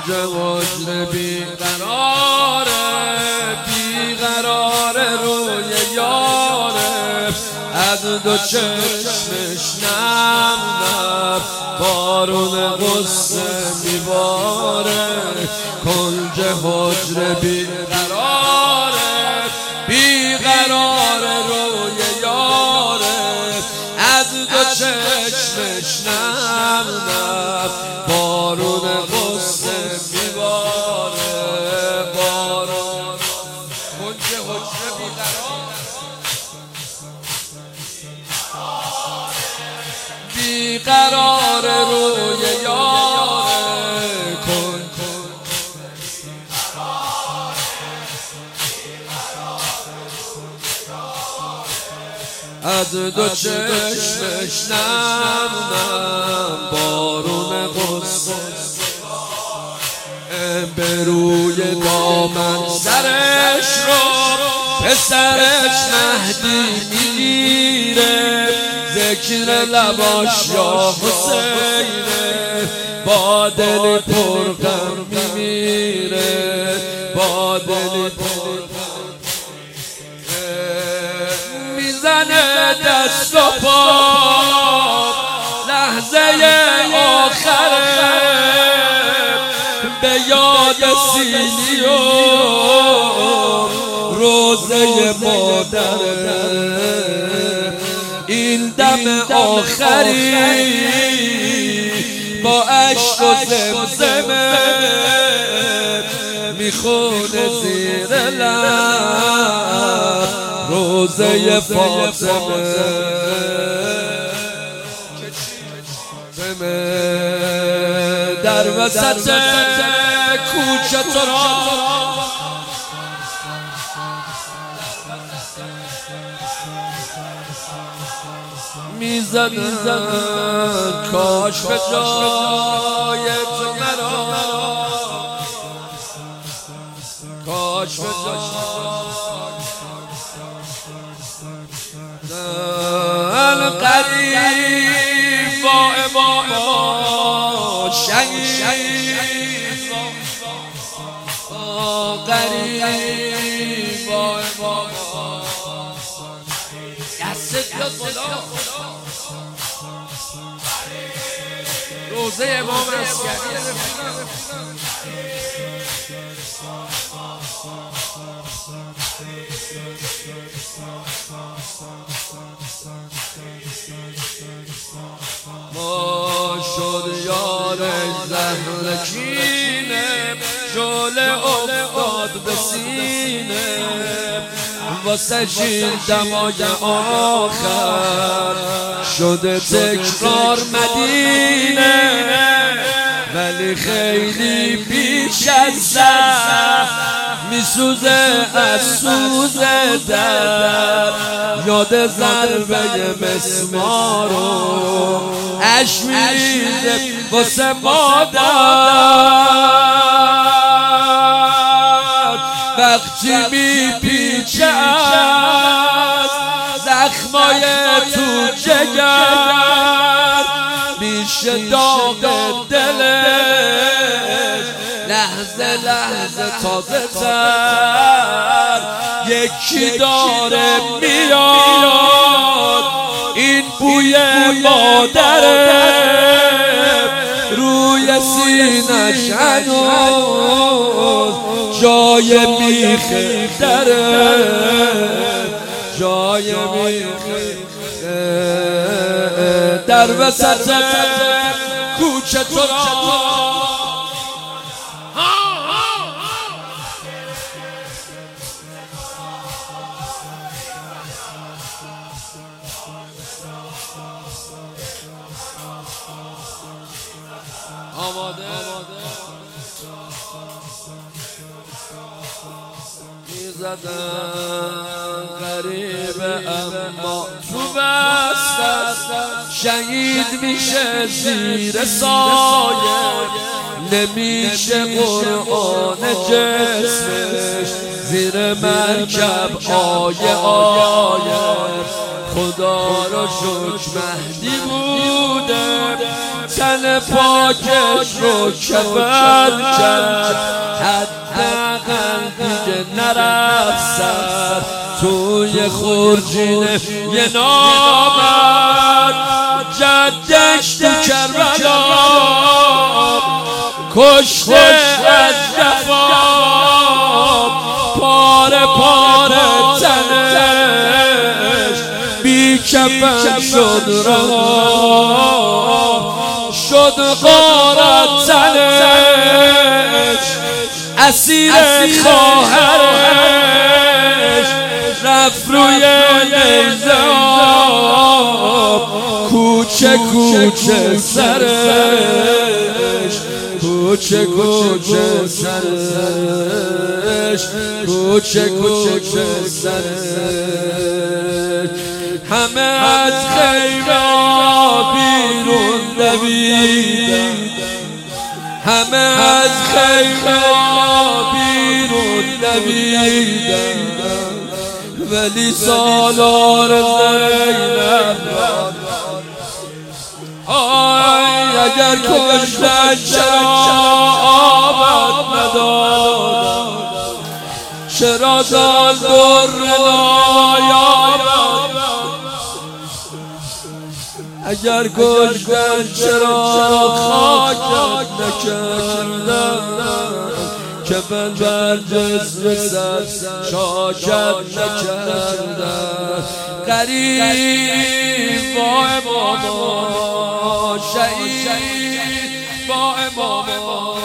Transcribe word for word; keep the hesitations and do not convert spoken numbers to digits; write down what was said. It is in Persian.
کنج حجره بیقراره، بیقراره روی یاره، از دو چشمش نم نم بارون غصه میباره. کنج حجره بیقراره، بیقراره روی یاره، از دو چشمش نم نم بارون غصه میباره. بارون کنج حجره بیقراره، بیقراره روی یاره، کن از دو چشمش نم نم بارون غصه به روی دامن سرش رو پسرش مهدی میگیره، ذکر لباش یا حسینه، با دلی پر غم میمیره، با دلی پر میزنه دست و پا لحظه آخره، به یاد سینی و روزه مادره. این دم آخری با عشق و زمزمه میخونه زیر لب روزه فاطمه. در وسط کوچه تو را میزدن، کاش به جای تو مرا، کاش به جای قریب با امام شهید، قریب با امام روزه امام عسکری ما شد یارش زهر کینه، شعله افتاد به سینه، واسه شیر دمای آخر شده تکرار مدینه، ولی خیلی بیش از سر میسوزه از سوز در، یاد ضربه مسمار و اش میریزه واسه مادر، وقتی میپیچه از زخمای تو جگر، میشه داغ دلش لحظه لحظه تازه تر. یکی داره میاد این بوی مادره، روی سینش هنوز جای میخه داره، جای میخه در وسط کوچه تو را آماده میزدن غریبه اما تو بست، شهید میشه زیر سایه، نمیشه قرآن جسمش زیر مرکب آیه آیه. خدا رو شکر مهدی بوده تن پاکش رو کفن کرد، حداقل دیگه نرفت سر توی خورجین یه نامرد. جدش تو کربلا کشته از جفا، پاره پاره تنش بی کفن شد رها، شد غارت تنش اسیر خواهرش، رفت روی نیزه کوچه کوچه سرش، کوچه کوچه سرش، کوچه کوچه سرش. همه از خیمه بیرون دویدن، همه از خیمه بیرون دویدن، ولی سالار زینب آی اگر کشتن چرا آبد نداد، چرا دال در نایابد، اگر کشتن چرا خاکت نکردن، که بل بر جسم سر شاکت نکردن. غریب با امام شهید با امام